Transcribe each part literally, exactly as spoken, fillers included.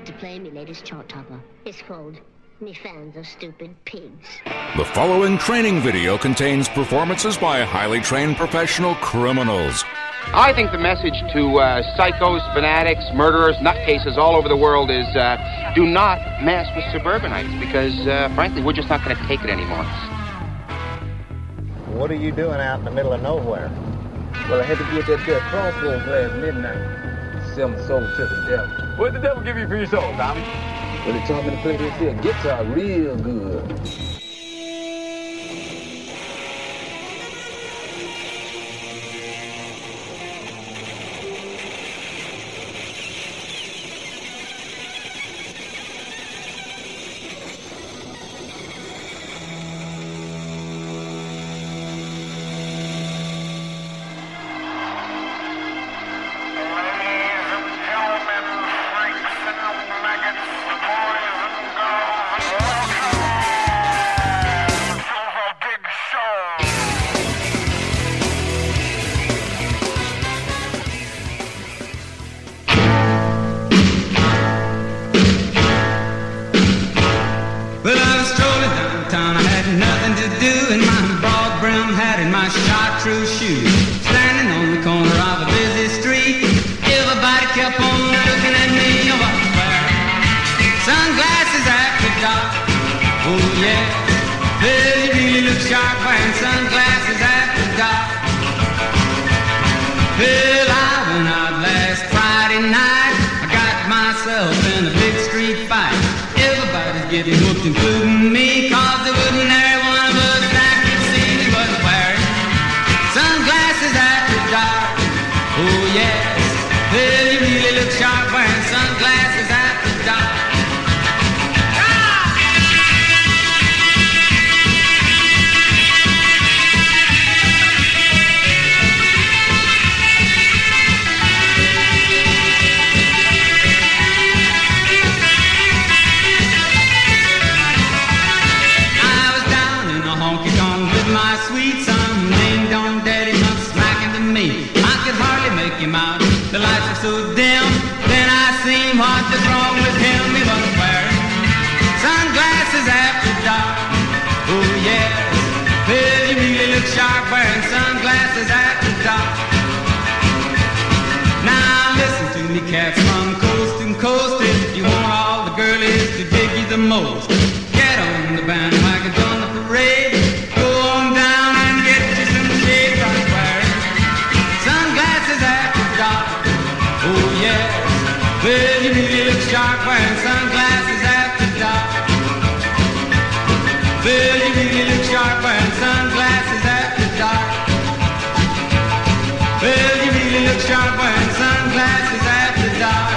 like to play me latest chart topper. It's called Me Fans Are Stupid Pigs. The following training video contains performances by highly trained professional criminals. I think the message to uh, psychos, fanatics, murderers, nutcases all over the world is uh, do not mess with suburbanites because, uh, frankly, we're just not going to take it anymore. What are you doing out in the middle of nowhere? Well, I had to get that there crossroads last midnight. Sell my soul to the devil. What did the devil give you for your soul, Tommy? Well, he taught me to play this here guitar real good. Including me, cause there wouldn't every one of us that could see me wasn't wearing sunglasses after dark. Oh yes, well you really look sharp wearing sunglasses after dark. Him out. The lights are so dim, then I seen what was wrong with him. He wasn't wearing sunglasses after dark. Oh yes, well you really look sharp wearing sunglasses after dark. Now listen to me cats from coast to coast. If you want all the girlies to dig you the most, get on the bandwagon, join the parade. Go on down and get you some shade. I'm wearing sunglasses after oh yes, well you really look sharp wearing sunglasses after dark. Well you really look sharp wearing sunglasses after dark. Well you really look sharp wearing sunglasses after dark.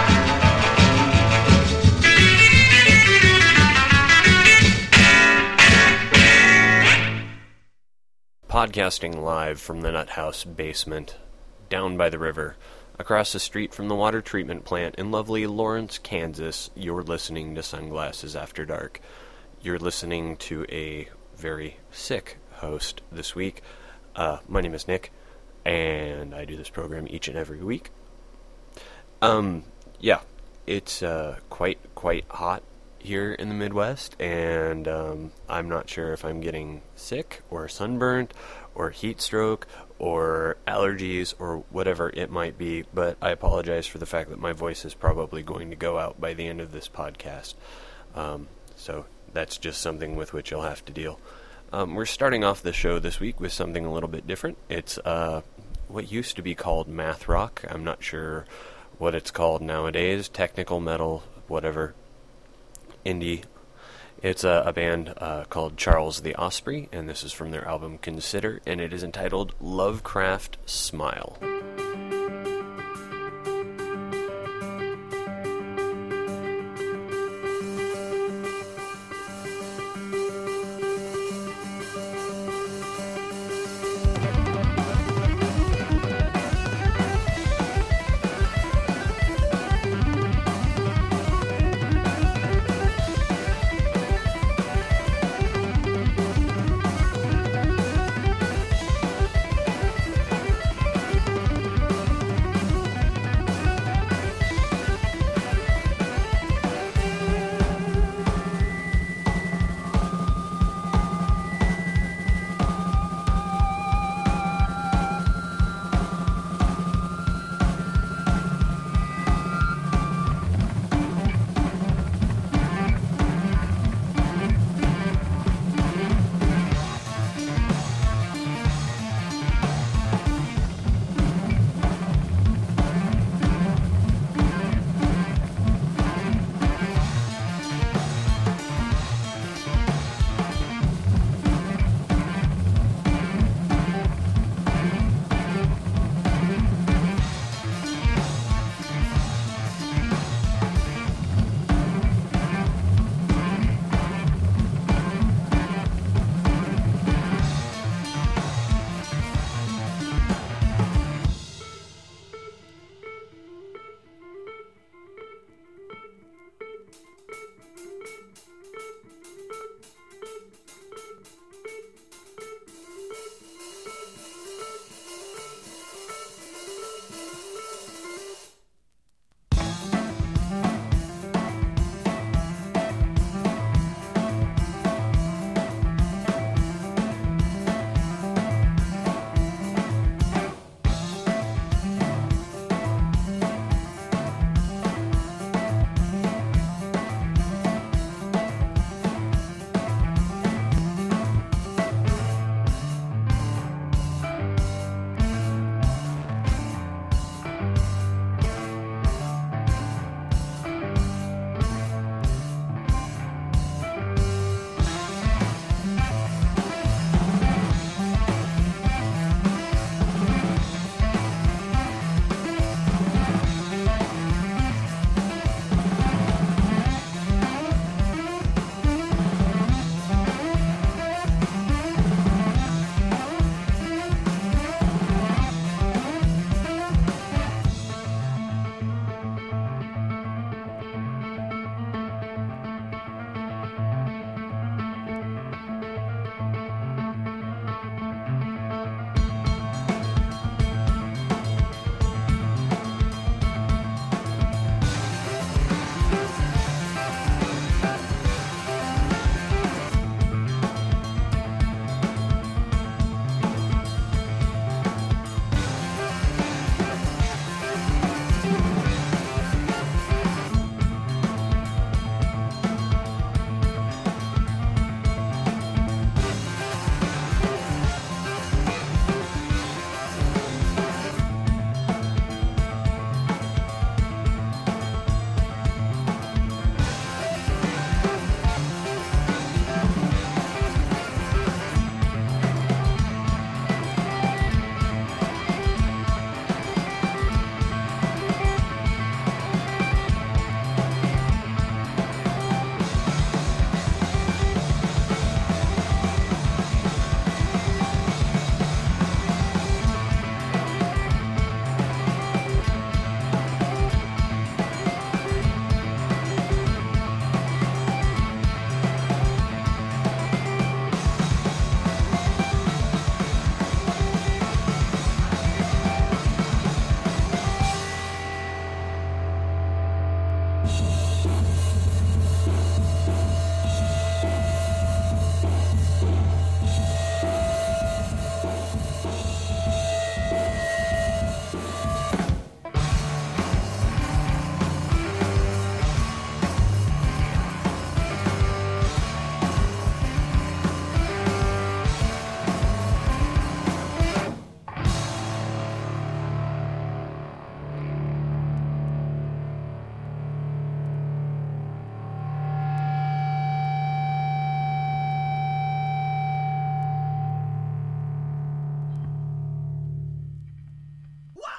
Podcasting live from the Nut House basement, down by the river. Across the street from the water treatment plant in lovely Lawrence, Kansas, you're listening to Sunglasses After Dark. You're listening to a very sick host this week. Uh, my name is Nick, and I do this program each and every week. Um, yeah, it's uh, quite, quite hot here in the Midwest, and um, I'm not sure if I'm getting sick or sunburned or heat stroke or allergies or whatever it might be, but I apologize for the fact that my voice is probably going to go out by the end of this podcast. Um, so that's just something with which you'll have to deal. Um, we're starting off the show this week with something a little bit different. It's uh, what used to be called math rock. I'm not sure what it's called nowadays. Technical metal, whatever. Indie. It's a, a band uh, called Charles the Osprey, and this is from their album Consider, and it is entitled Lovecraft Smile.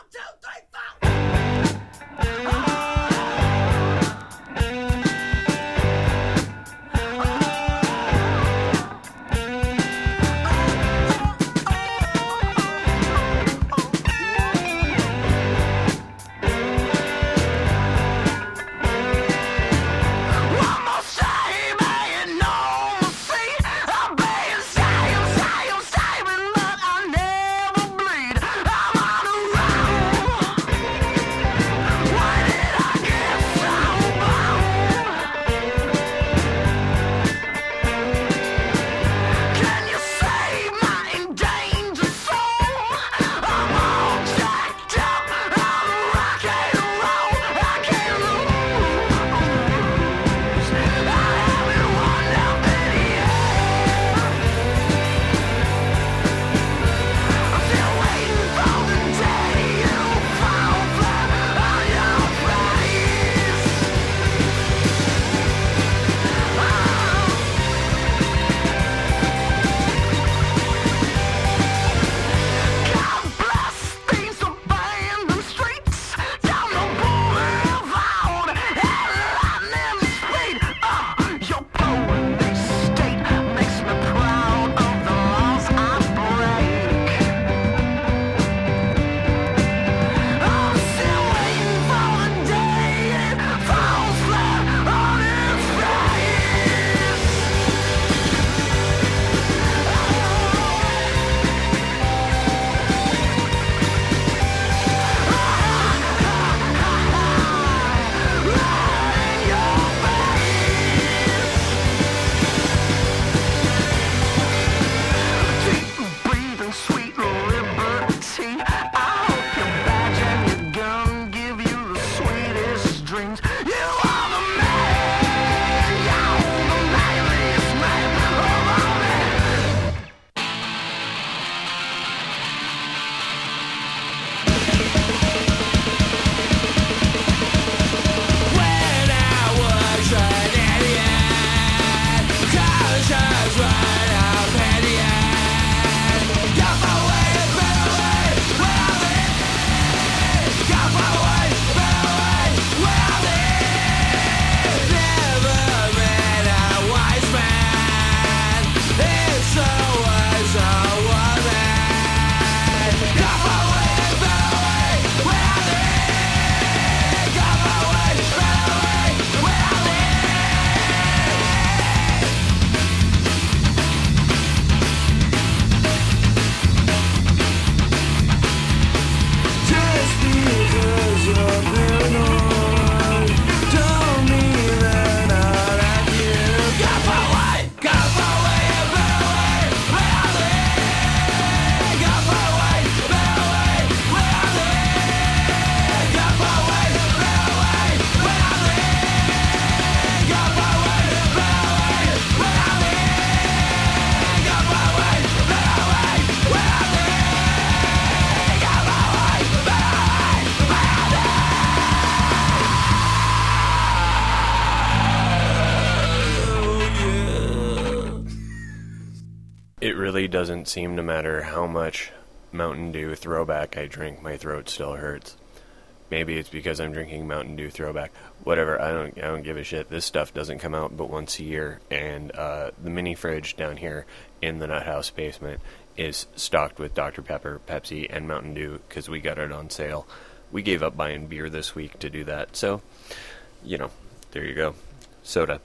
It really doesn't seem to matter how much Mountain Dew Throwback I drink, my throat still hurts. Maybe it's because I'm drinking Mountain Dew Throwback. Whatever, I don't I don't give a shit. This stuff doesn't come out but once a year, and uh, the mini fridge down here in the Nut House basement is stocked with Doctor Pepper, Pepsi, and Mountain Dew because we got it on sale. We gave up buying beer this week to do that, so, you know, there you go. Soda.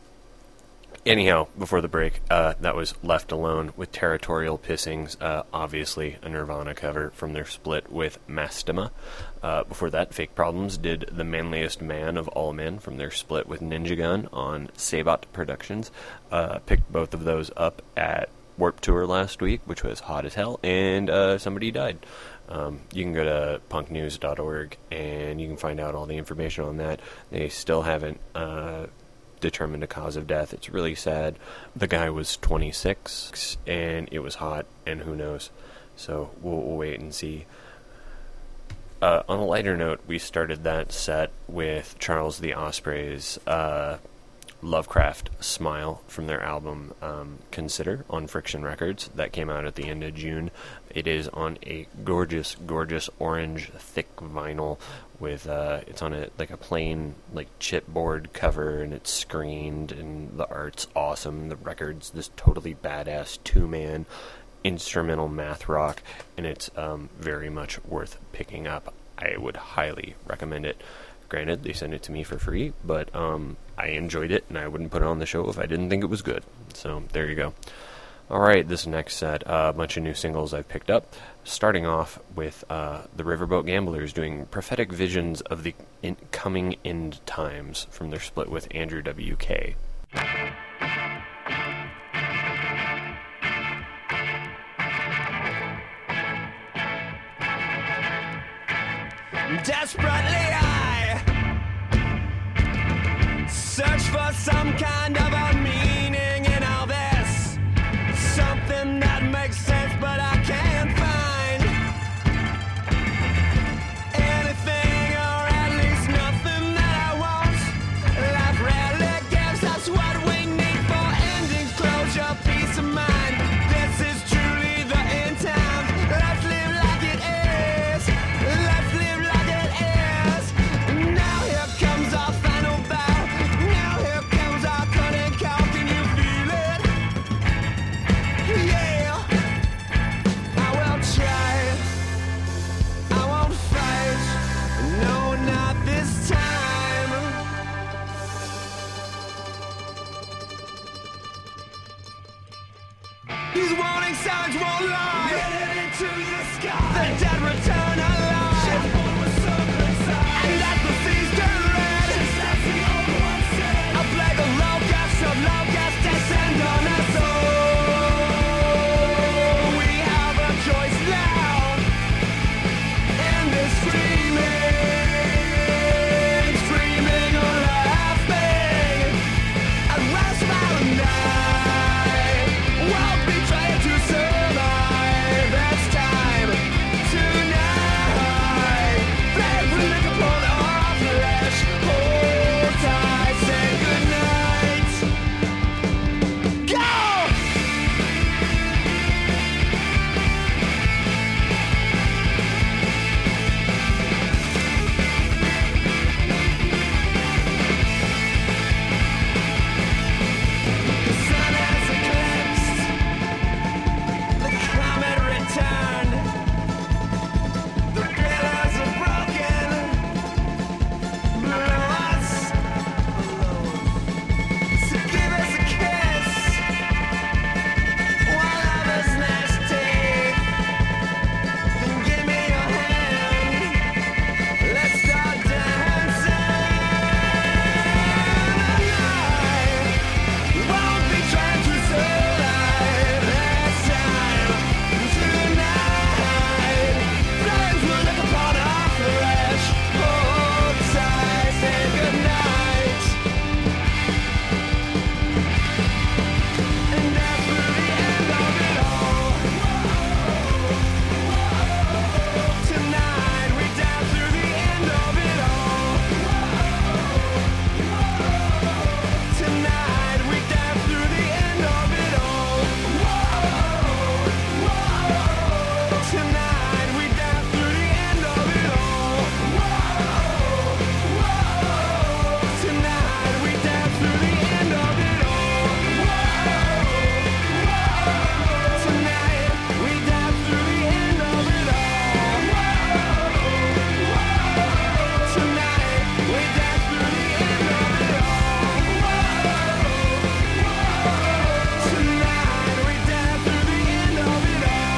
Anyhow, before the break, uh, that was Left Alone with Territorial Pissings, uh, obviously a Nirvana cover from their split with Mastema. Uh, before that, Fake Problems did The Manliest Man of All Men from their split with Ninja Gun on Sabot Productions. Uh, picked both of those up at Warped Tour last week, which was hot as hell, and uh, somebody died. Um, you can go to punk news dot org and you can find out all the information on that. They still haven't uh, determined a cause of death. It's really sad. The guy was twenty-six and it was hot, and who knows. So we'll, we'll wait and see. Uh, on a lighter note, we started that set with Charles the Osprey's uh, Lovecraft Smile from their album um, Consider on Friction Records. That came out at the end of June. It is on a gorgeous, gorgeous orange thick vinyl with uh, it's on a like a plain like chipboard cover, and it's screened, and the art's awesome. The record's this totally badass two-man instrumental math rock, and it's um, very much worth picking up. I would highly recommend it. Granted, they sent it to me for free, but um, I enjoyed it, and I wouldn't put it on the show if I didn't think it was good. So, there you go. Alright, this next set, uh, a bunch of new singles I've picked up. Starting off with uh, the Riverboat Gamblers doing Prophetic Visions of the in- Coming End Times from their split with Andrew W K. Desperately I search for some kind of a meaning in all this, something that makes sense, but I can't find anything, or at least nothing that I want. Life rarely gives us what we need for ending, closure, peace of mind. This is truly the end time. Let's live like it is. Let's live like it is. Now here comes our final bow. Now here comes our cutting call. Can you feel it? Yeah. I will try. I won't fight. No, not this time. These warning signs won't lie. Headed into the sky. The dead return alive. And as the seas turn red, a plague of locusts of locusts descend on us all. We have a choice now. In this screaming, screaming or laughing, and we'll smile and die. Won't be trying to survive. It's time tonight. Flames will lick upon our flesh. Hold tight, say goodnight. Go! The sun has eclipsed. The comet returned. The pillars are broken. Blow us alone. So give us a kiss while lovers gnash teeth. Then give me your hand. Let's start dancing. I won't be trying to survive. It's time tonight. Flames will lick upon our flesh. Hold tight, say goodnight. And after the end of it all, tonight we dance through the end of it all. Tonight we dance through the end of it all. Tonight we dance through the end of it all. Tonight we dance through the end of it all. Tonight we dance through the end of it all. Tonight we dance through the end of it all. Tonight we dance through the end of it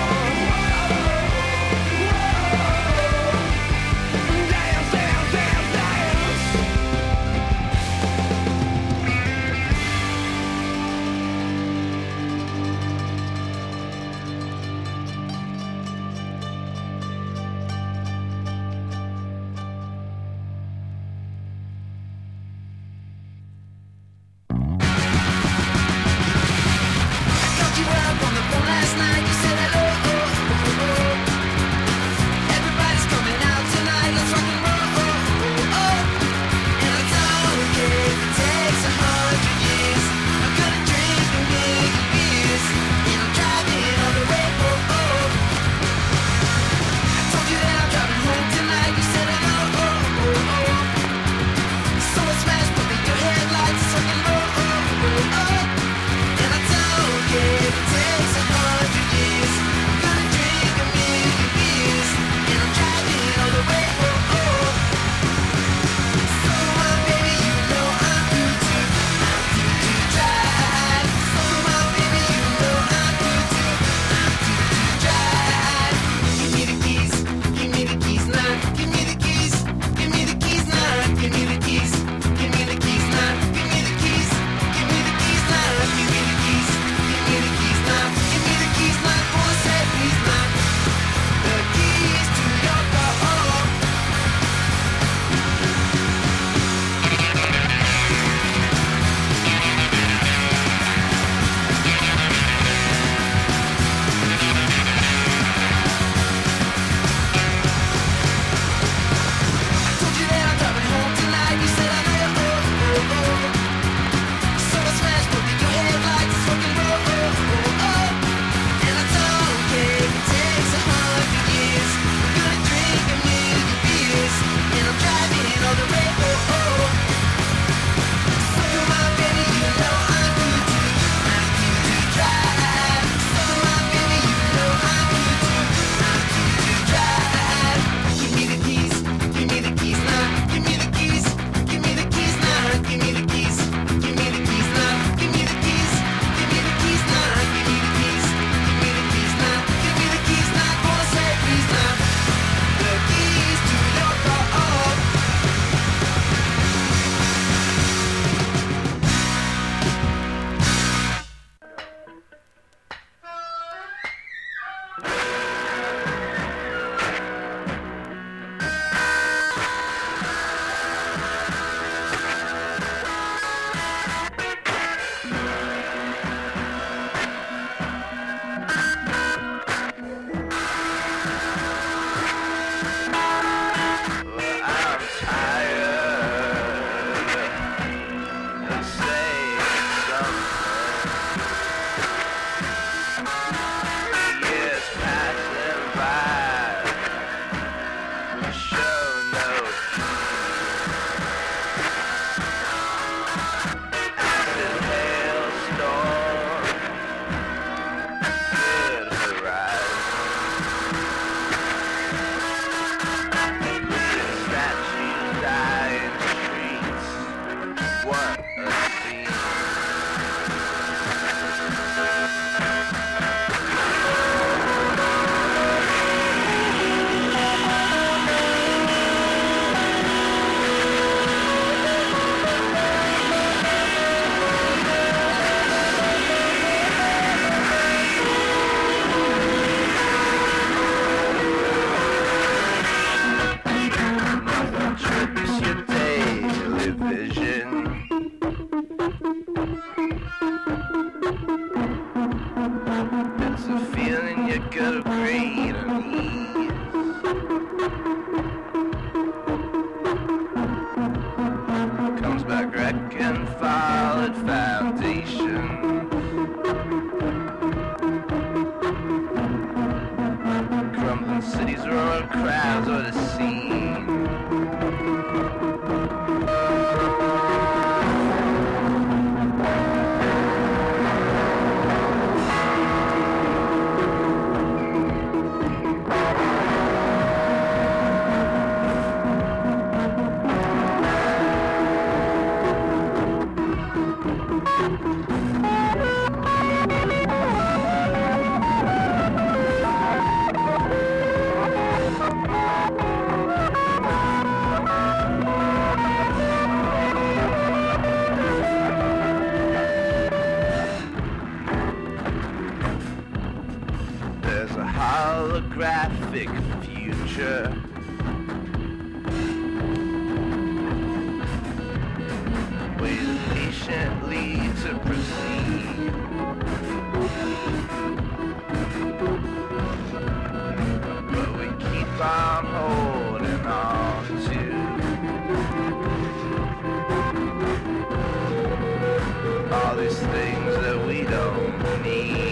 all. Dance, dance, dance, dance. Called you up on the phone last night. You said hello. Everybody's coming out tonight. Let's rock and roll. And I don't care if it takes a hundred holographic future. Wait patiently to proceed. But we keep on holding on to all these things that we don't need.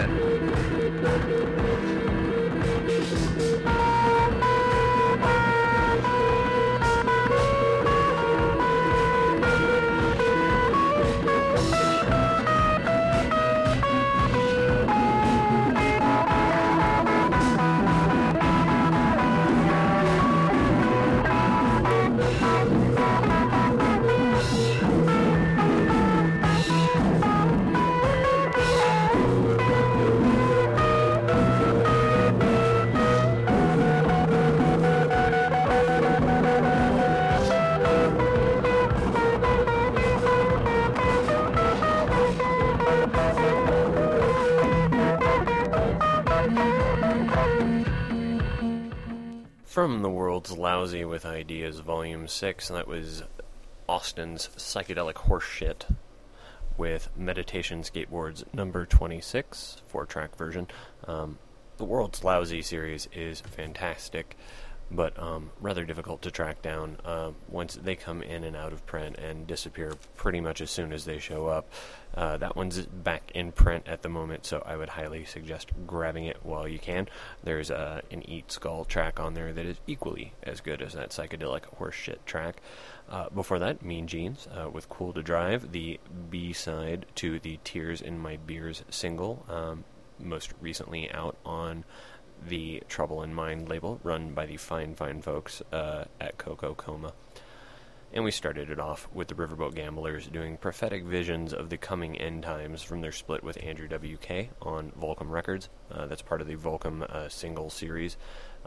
From The World's Lousy with Ideas, Volume six, and that was Austin's Psychedelic Horseshit with Meditation Skateboards number twenty-six, four-track version. Um, the World's Lousy series is fantastic, but um, rather difficult to track down uh, once they come in and out of print and disappear pretty much as soon as they show up. Uh, that one's back in print at the moment, so I would highly suggest grabbing it while you can. There's uh, an Eat Skull track on there that is equally as good as that Psychedelic Horseshit track. Uh, before that, Mean Jeans uh, with Cool to Drive, the B-side to the Tears in My Beers single, um, most recently out on the Trouble in Mind label, run by the fine, fine folks uh, at Coco Coma. And we started it off with the Riverboat Gamblers doing prophetic visions of the coming end times from their split with Andrew W K on Volcom Records. Uh, that's part of the Volcom uh, single series.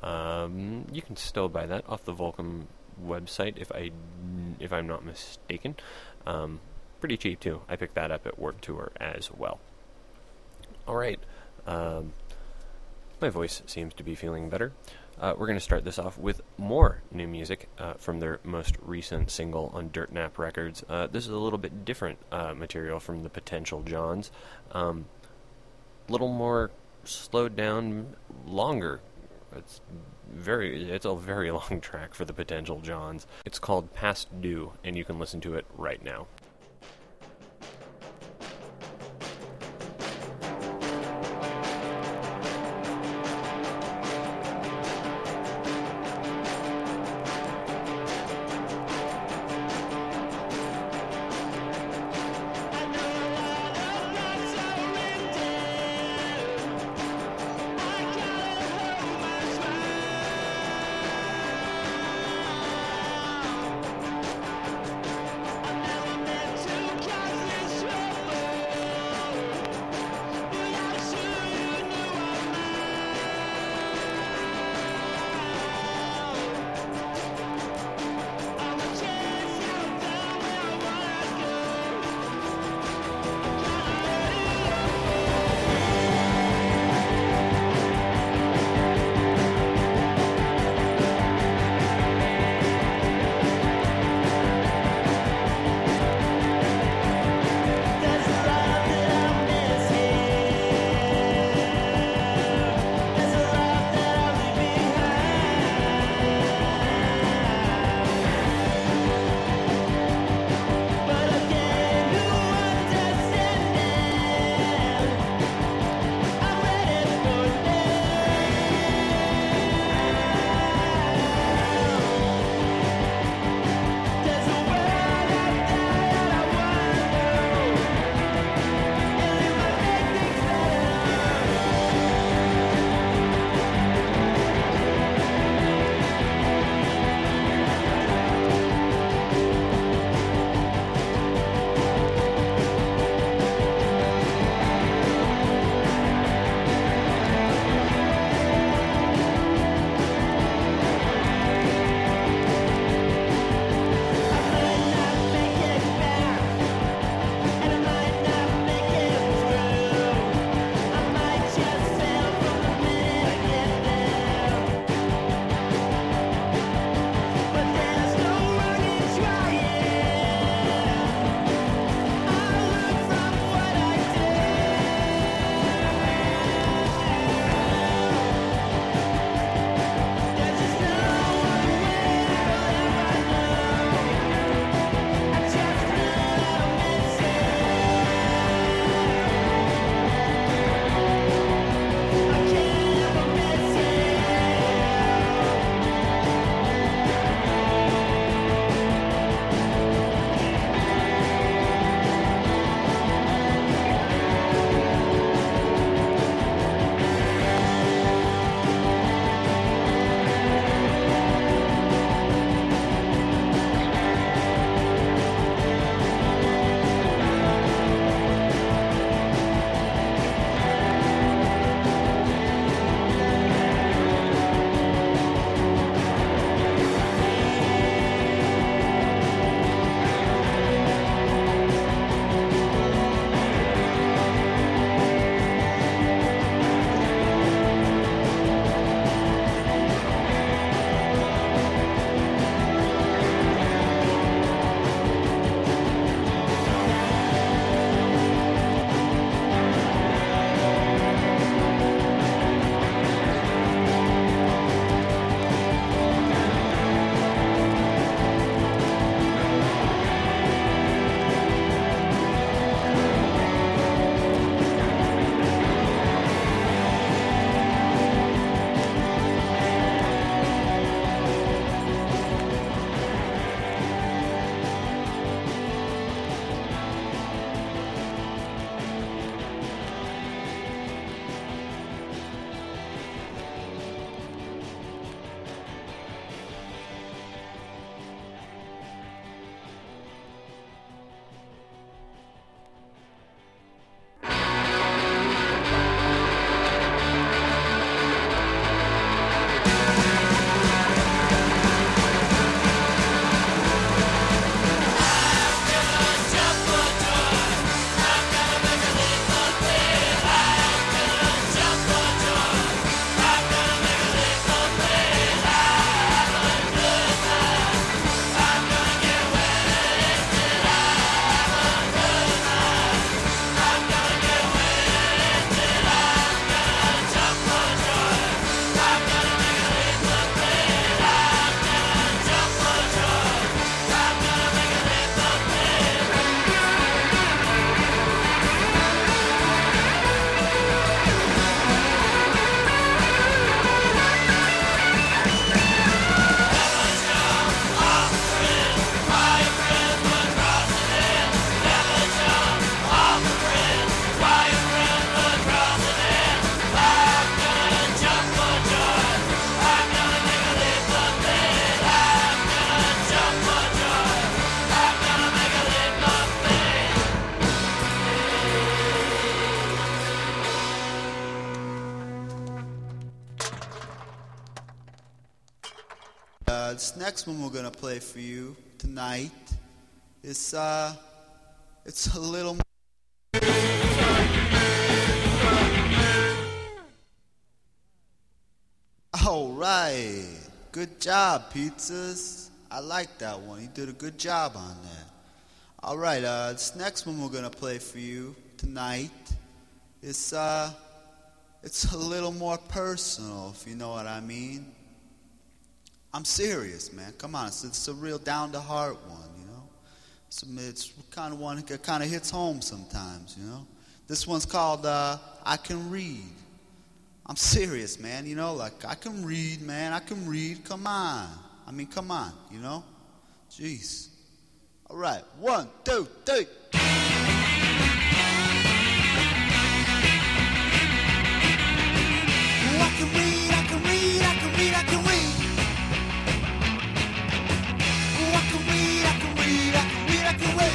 Um, you can still buy that off the Volcom website, if, I, if I'm not mistaken. Um, pretty cheap, too. I picked that up at Warped Tour as well. Alright. Um... My voice seems to be feeling better. Uh, we're going to start this off with more new music uh, from their most recent single on Dirt Nap Records. Uh, this is a little bit different uh, material from the Potential Johns. A um, little more slowed down, longer. It's very, it's a very long track for the Potential Johns. It's called Past Due, and you can listen to it right now. I've never been this next one we're gonna play for you tonight is uh, it's a little. All right, good job, Pizzas. I like that one. You did a good job on that. All right, uh, this next one we're gonna play for you tonight is uh, it's a little more personal, if you know what I mean. I'm serious, man. Come on, it's, it's a real down-to-heart one, you know. It's, it's kind of one that kind of hits home sometimes, you know. This one's called uh, "I Can Read." I'm serious, man. You know, like I can read, man. I can read. Come on. I mean, come on. You know. Jeez. All right. One, two, three. Oh, I can read. I can read. I can read. I can read. Oh, I can read. I can read. I can read. I can read.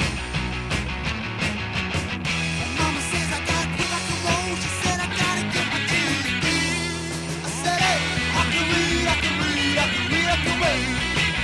Mama says I gotta quit like a roll. She said I gotta get my teeth. I said, hey, I can read. I can read. I can read. I can read.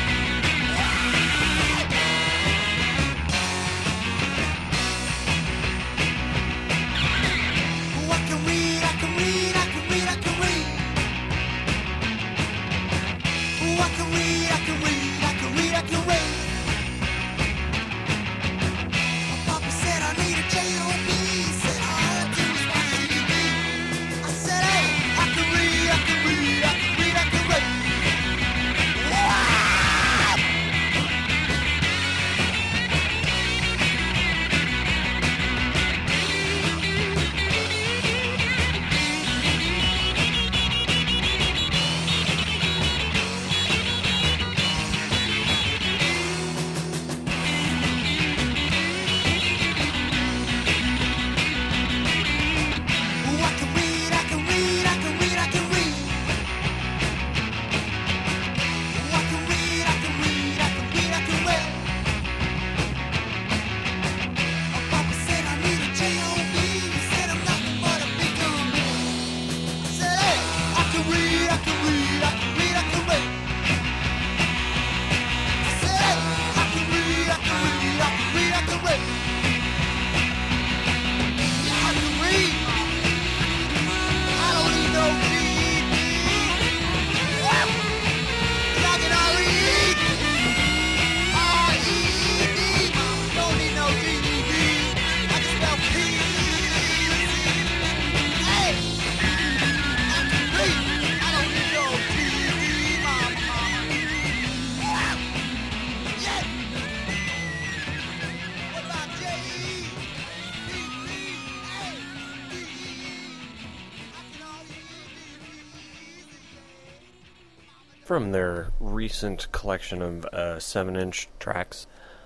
From their recent collection of uh, seven-inch tracks,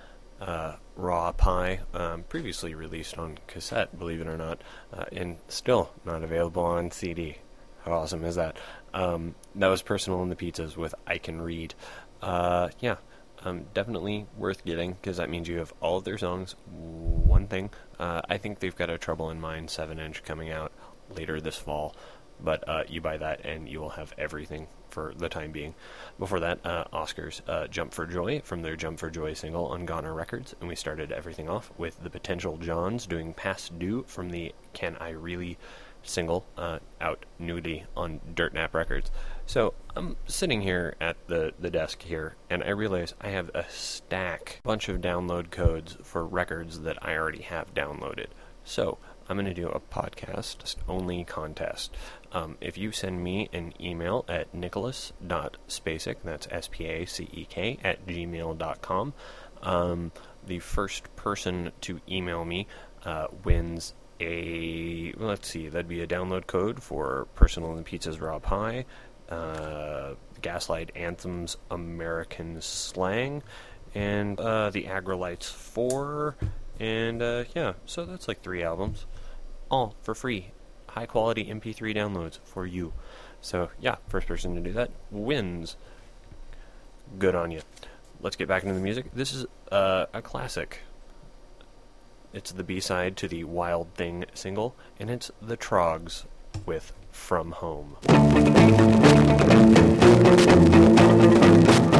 uh, Raw Pie, um, previously released on cassette, believe it or not, uh, and still not available on C D. How awesome is that? Um, that was Personal in the Pizzas with I Can Read. Uh, yeah, um, definitely worth getting, because that means you have all of their songs. One thing, uh, I think they've got a Trouble in Mind seven-inch coming out later this fall. But uh, you buy that and you will have everything for the time being. Before that, uh, Oscar's uh, Jump for Joy from their Jump for Joy single on Goner Records. And we started everything off with the Potential Johns doing Past Due from the Can I Really single uh, out newly on Dirt Nap Records. So I'm sitting here at the, the desk here and I realize I have a stack, bunch of download codes for records that I already have downloaded. So I'm going to do a podcast only contest. Um, if you send me an email at nicholas dot spacek, that's S P A C E K, at gmail dot com, um, the first person to email me uh, wins a, well, let's see, that'd be a download code for Personal in the Pizzas Raw Pie, uh, Gaslight Anthems American Slang, and uh, the Agrolites four, and uh, yeah, so that's like three albums. All for free. High quality M P three downloads for you. So yeah, first person to do that wins. Good on you. Let's get back into the music. This is uh, a classic. It's the B-side to the Wild Thing single, and it's the Trogs with From Home.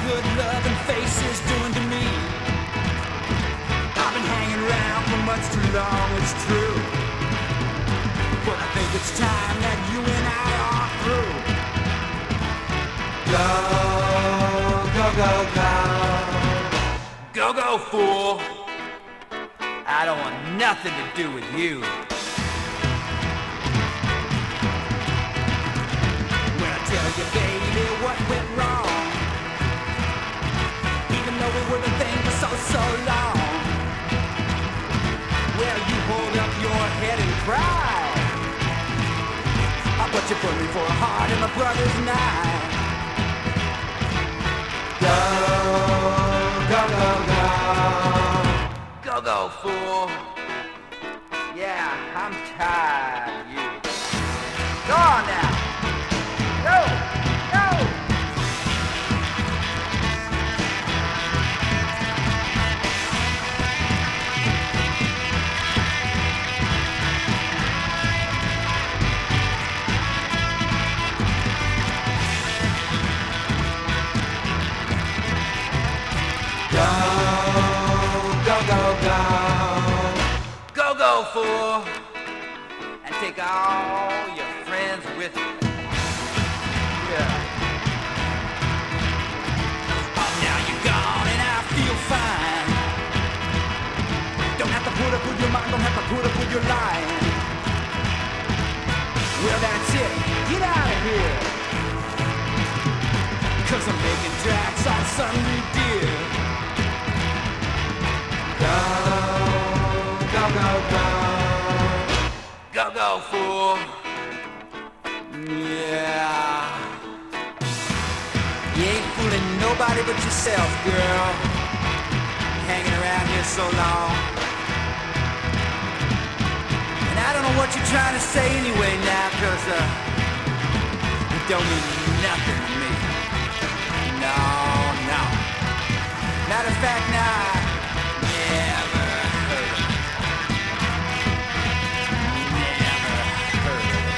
good loving face is doing to me. I've been hanging around for much too long, it's true. But I think it's time that you and I are through. Go, go, go, go. Go, go, fool. I don't want nothing to do with you. When I tell you, baby, what went wrong, even though we were the thing for so, so long, well, you hold up your head and cry. But you put me for a heart in my brother's night. Go, go, go, go. Go, go, fool. Yeah, I'm tired of you. Go on now. Go, go. Go, go, go, go. Go, go, fool. And take all your friends with you. Yeah. Oh, now you're gone and I feel fine. Don't have to put up with your mind, don't have to put up with your lying. Well, that's it. Get out of here. Cause I'm making tracks on Sunday, dear. Go, go, go, go. Go, go, fool. Yeah. You ain't fooling nobody but yourself, girl. Hanging around here so long. And I don't know what you're trying to say anyway now, cause uh, it don't mean nothing to me. No, no. Matter of fact, now, never heard of it. Never heard of it.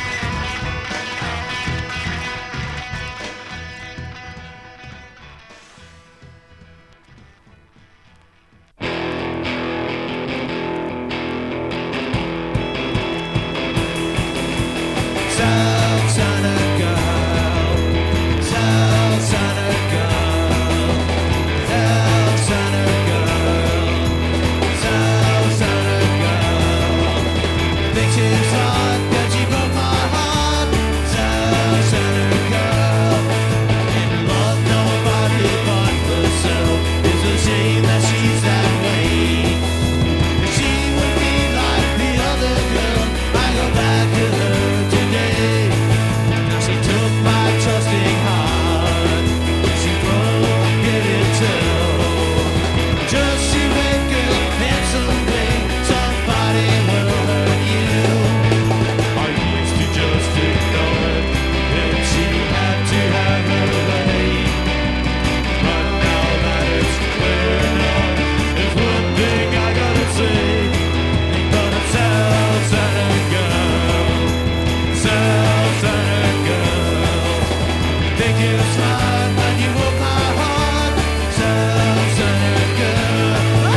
South Santa girl, South Santa girl, South Santa girl, South Santa girl. Think she's hot, but she broke my heart. South Santa girl, and love nobody but herself. It's a shame that she's that way. If she would be like the other girl, I go back to her today. Now she took my trusting heart, she broke it in two. Just you wake up and someday somebody will hurt you. I used to just ignore it, and she had to have her way. But now that it's clear enough, there's one thing I gotta say. But it's South Santa girl, South Santa girl. Think you're smart, but you broke my heart. South Santa girl.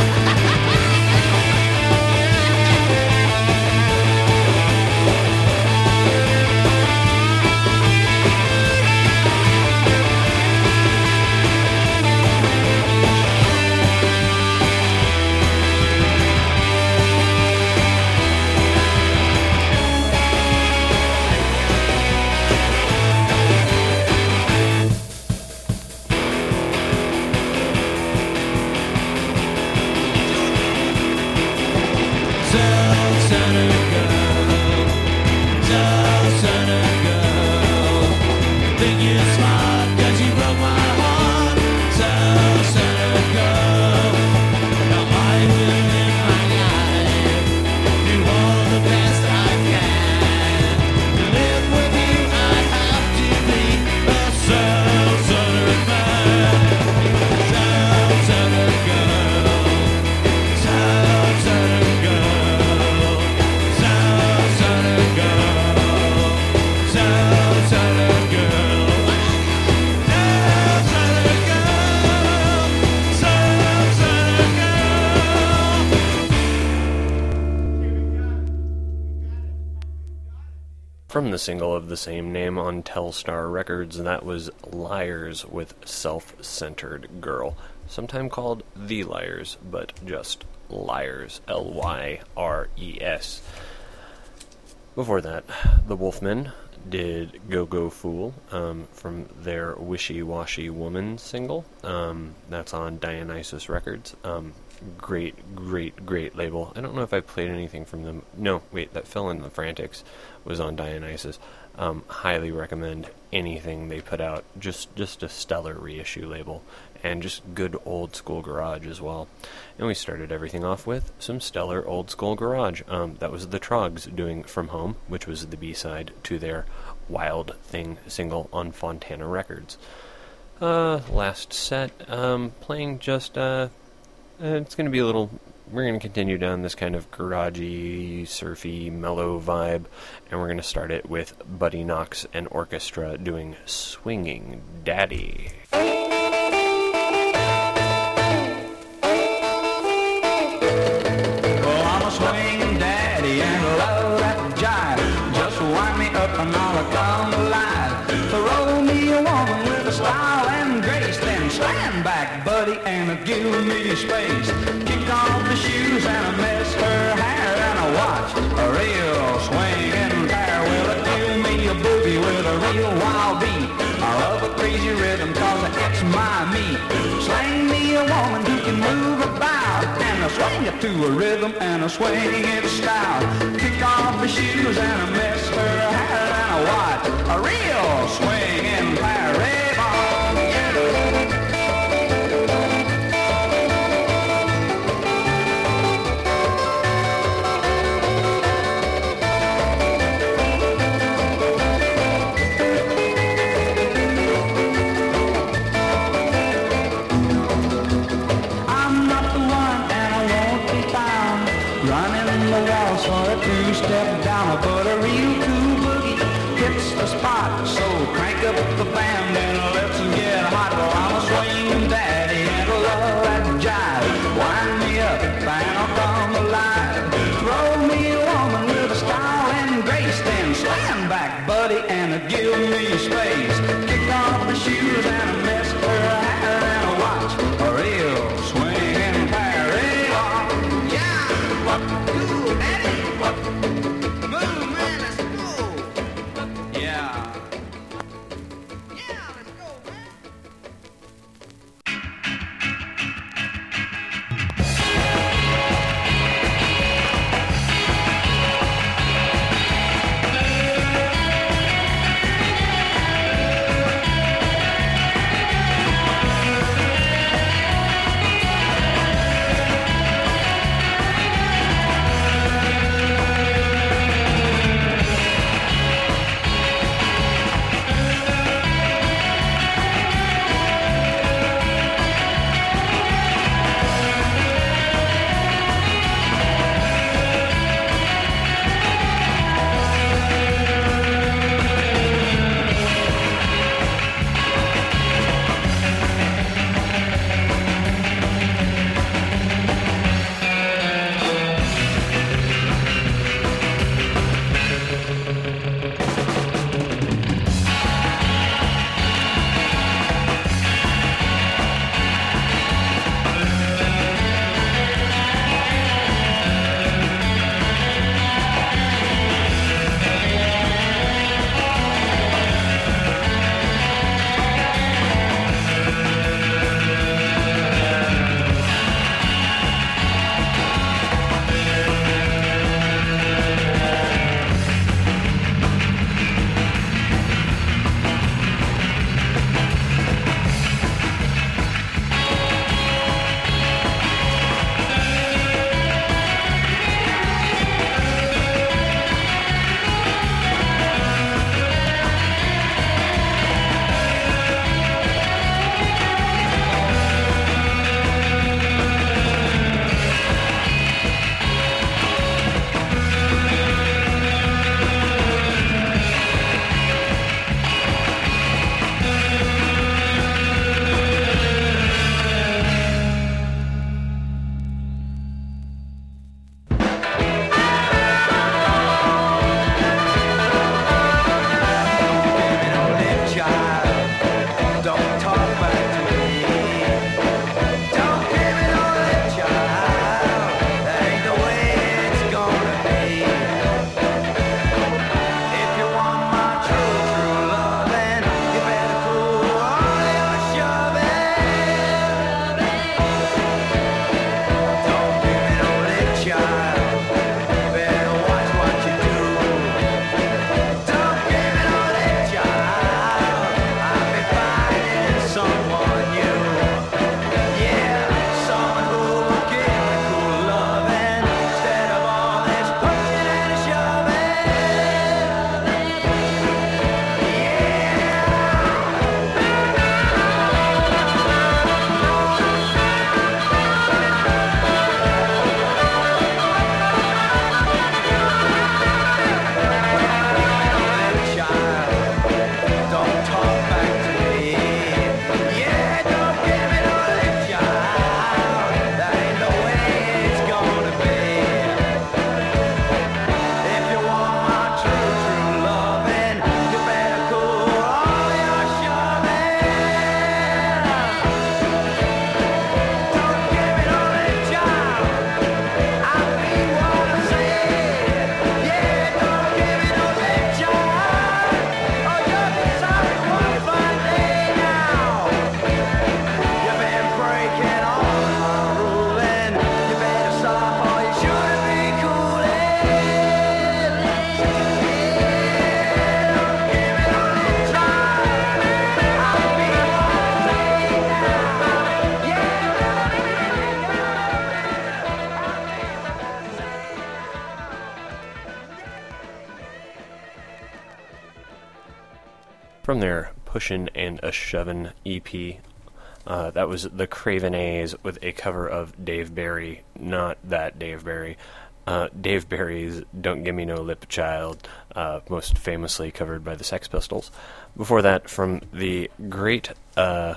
South Santa girl, South Santa girl. Think you're smart 'cause you broke my heart. South Santa girl. Now I will live my life, do all the best I can. To live with you, I have to be a South Santa man. South Santa girl, South Santa girl, South Santa girl, South Santa girl, South Santa girl. the single of the same name on Telstar Records, and that was Liars with Self-Centered Girl, sometime called The Liars, but just Liars, L Y R E S. Before that, the Wolfmen did Go Go Fool um, from their Wishy Washy Woman single. Um, that's on Dionysus Records. Um, great, great, great label. I don't know if I've played anything from them. No, wait, that Phil and the Frantics was on Dionysus. Um, highly recommend anything they put out. Just, just a stellar reissue label. And just good old school garage as well. And we started everything off with some stellar old school garage. Um, that was the Trogs doing From Home, which was the B-side to their Wild Thing single on Fontana Records. Uh, last set, um, playing just, uh, uh it's going to be a little, we're going to continue down this kind of garagey, surfy, mellow vibe, and we're going to start it with Buddy Knox and Orchestra doing Swinging Daddy. Swing daddy and love that jive. Just wind me up and I'll come alive. Throw me a woman with a style and grace. Then stand back, buddy, and give me space. Kick off the shoes and mess her hair and a watch. A real swing and pair. Will it give me a boogie with a real wild beat? I love a crazy rhythm cause it's my meat. Slang me a woman who can move about and a swing it to a rhythm and a swing it style. Kick off the shoes and a mess her hair and a watch. A real swing and pair. Two-step down, but a real cool boogie hits the spot. So crank up the band and let's get hot. Well, I'm a swing daddy and I love that jive. Wind me up and I'll come alive. Throw me a woman with a style and grace. Then stand back, buddy, and give me space. Kick off the shoes and mess her hair and a watch. A real swing and parry. Yeah, what cool daddy. Move, man, let's go. Yeah. from their Pushin' and a Shovin' E P. Uh, that was the Craven A's with a cover of Dave Barry, not that Dave Barry. Uh, Dave Barry's Don't Give Me No Lip Child, uh, most famously covered by the Sex Pistols. Before that, from the great, uh,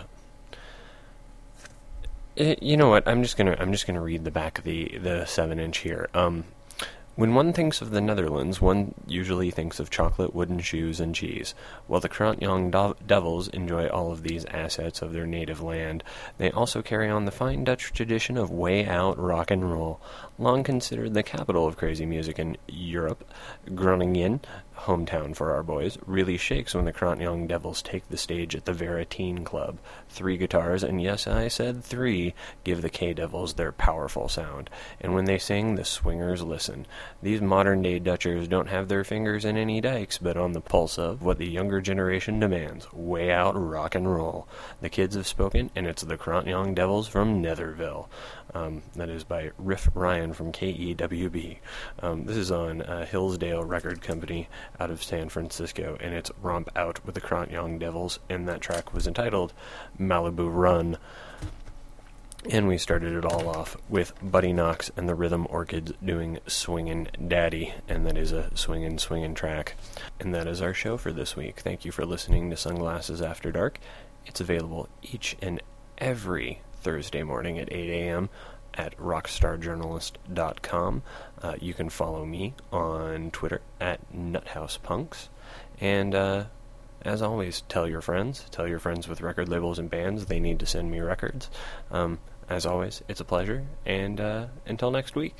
it, you know what, I'm just gonna, I'm just gonna read the back of the, the seven inch here. Um, When one thinks of the Netherlands, one usually thinks of chocolate, wooden shoes, and cheese. While the Krantjong Do- Devils enjoy all of these assets of their native land, they also carry on the fine Dutch tradition of way-out rock and roll. Long considered the capital of crazy music in Europe, Groningen, hometown for our boys, really shakes when the Krantjong Devils take the stage at the Veritine Club. Three guitars, and yes, I said three, give the K-Devils their powerful sound. And when they sing, the swingers listen. These modern-day Dutchers don't have their fingers in any dikes, but on the pulse of what the younger generation demands, way-out rock and roll. The kids have spoken, and it's the Krantjong Devils from Netherville. Um, that is by Riff Ryan from K E W B. Um, this is on uh, Hillsdale Record Company out of San Francisco, and it's Romp Out with the Krantjong Devils, and that track was entitled Malibu Run. And we started it all off with Buddy Knox and the Rhythm Orchids doing Swingin' Daddy, and that is a swingin' swingin' track. And that is our show for this week. Thank you for listening to Sunglasses After Dark. It's available each and every Thursday morning at eight a.m. at rockstar journalist dot com. Uh, you can follow me on Twitter at nuthousepunks. And uh, as always, tell your friends. Tell your friends with record labels and bands they need to send me records. Um, as always, it's a pleasure. And uh, until next week.